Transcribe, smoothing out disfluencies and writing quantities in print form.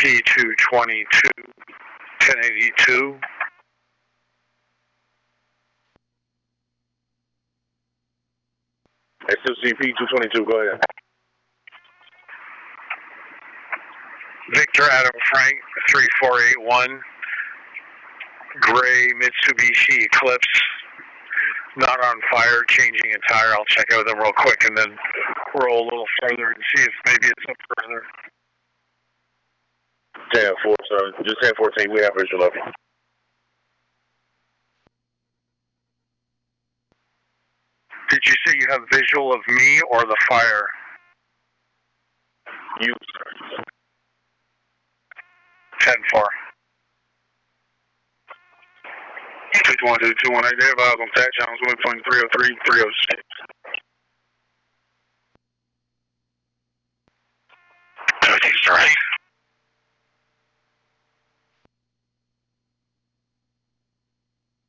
SCP-222, 1082. SCP-222, go ahead. Victor Adam Frank, 3481. Gray Mitsubishi Eclipse. Not on fire, changing a tire. I'll check out with them real quick and then roll a little further and see if maybe it's up further. 10-4, sir. Just 10-14. We have visual of you. Did you say you have visual of me or the fire? You, sir. 10-4. 212-218, they have eyes on Fat Channels, between 303 and 306.